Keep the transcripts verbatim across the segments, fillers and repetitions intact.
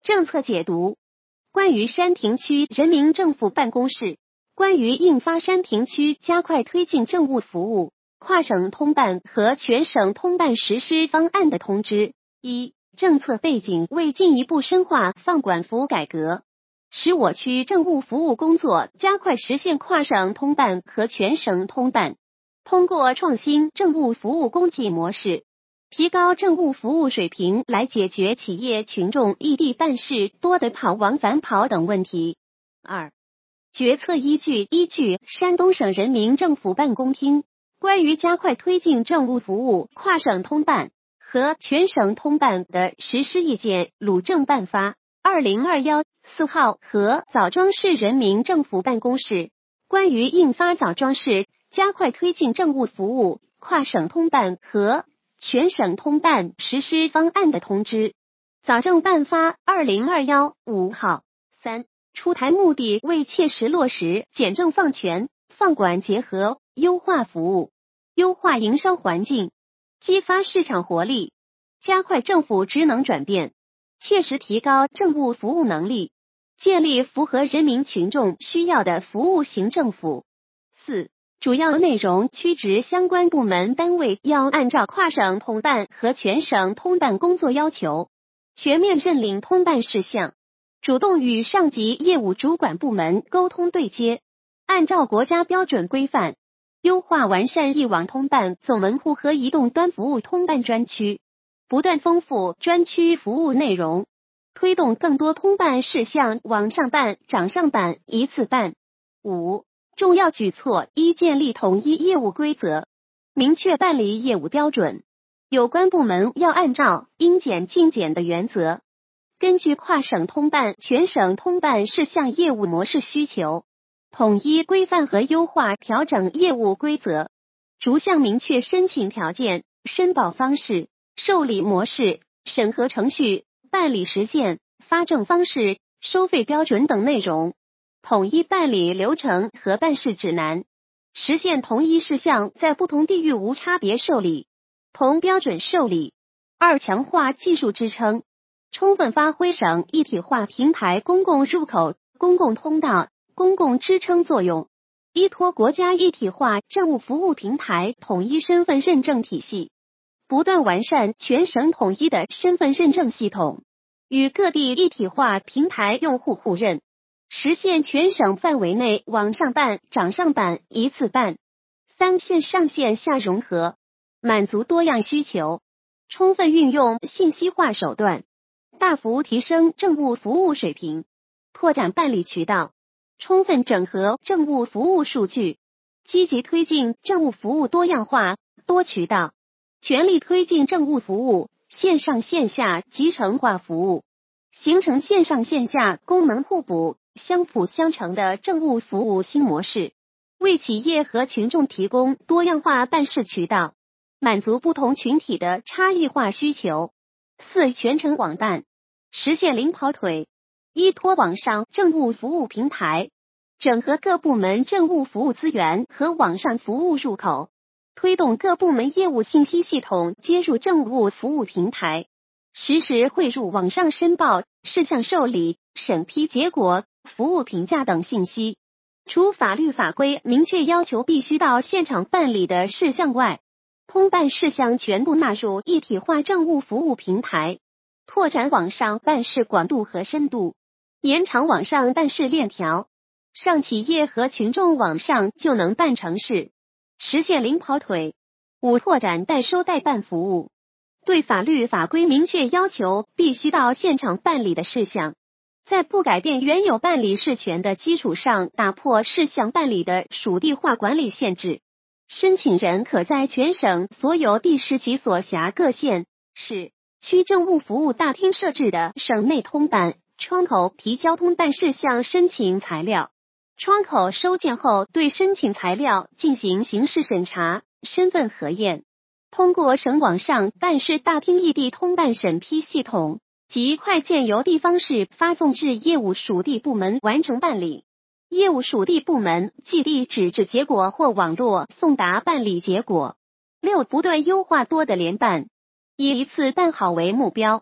政策解读。关于山亭区人民政府办公室关于印发山亭区加快推进政务服务跨省通办和全省通办实施方案的通知。一、政策背景为进一步深化放管服改革，使我区政务服务工作加快实现跨省通办和全省通办，通过创新政务服务供给模式，提高政务服务水平来解决企业群众异地办事多得跑往返跑等问题。二、决策依据依据山东省人民政府办公厅关于加快推进政务服务跨省通办和全省通办的实施意见鲁政办发二零二一四号和枣庄市人民政府办公室关于印发枣庄市加快推进政务服务跨省通办和全省通办实施方案的通知。枣政办发二零二一五号。三、出台目的为切实落实简政放权、放管结合，优化服务，优化营商环境，激发市场活力，加快政府职能转变，切实提高政务服务能力，建立符合人民群众需要的服务型政府。四、主要内容区直相关部门单位要按照跨省通办和全省通办工作要求，全面认领通办事项，主动与上级业务主管部门沟通对接，按照国家标准规范，优化完善一网通办总门户和移动端服务通办专区，不断丰富专区服务内容，推动更多通办事项网上办、掌上办、一次办。五、重要举措一、建立统一业务规则，明确办理业务标准，有关部门要按照应检尽检的原则，根据跨省通办、全省通办事项业务模式需求，统一规范和优化调整业务规则，逐项明确申请条件、申报方式、受理模式、审核程序、办理时限、发证方式、收费标准等内容，统一办理流程和办事指南，实现同一事项在不同地域无差别受理、同标准受理。二、强化技术支撑，充分发挥省一体化平台公共入口、公共通道、公共支撑作用，依托国家一体化政务服务平台统一身份认证体系，不断完善全省统一的身份认证系统，与各地一体化平台用户互认，实现全省范围内网上办、掌上办、一次办。三、线上线下融合，满足多样需求，充分运用信息化手段，大幅提升政务服务水平，拓展办理渠道，充分整合政务服务数据，积极推进政务服务多样化、多渠道，全力推进政务服务线上线下集成化服务，形成线上线下功能互补、相辅相成的政务服务新模式，为企业和群众提供多样化办事渠道，满足不同群体的差异化需求。四、全程网办，实现零跑腿，依托网上政务服务平台，整合各部门政务服务资源和网上服务入口，推动各部门业务信息系统接入政务服务平台，实时汇入网上申报、事项受理、审批结果、服务评价等信息。除法律法规明确要求必须到现场办理的事项外，通办事项全部纳入一体化政务服务平台，拓展网上办事广度和深度，延长网上办事链条，让企业和群众网上就能办成事，实现零跑腿。五、拓展代收代办服务，对法律法规明确要求必须到现场办理的事项，在不改变原有办理事权的基础上，打破事项办理的属地化管理限制。申请人可在全省所有地市及所辖各县、市、区政务服务大厅设置的省内通办窗口提交通办事项申请材料，窗口收件后对申请材料进行形式审查、身份核验，通过省网上办事大厅异地通办审批系统及快件由地方市发送至业务属地部门完成办理，业务属地部门寄递纸质结果或网络送达办理结果。六、不断优化多的联办，以一次办好为目标，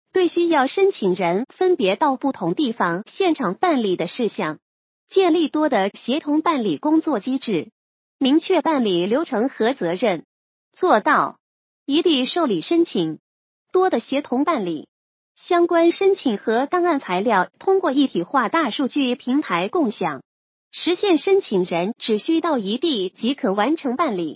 对需要申请人分别到不同地方现场办理的事项，建立多的协同办理工作机制，明确办理流程和责任，做到一地受理申请，多的协同办理。相关申请和档案材料通过一体化大数据平台共享，实现申请人只需到一地即可完成办理。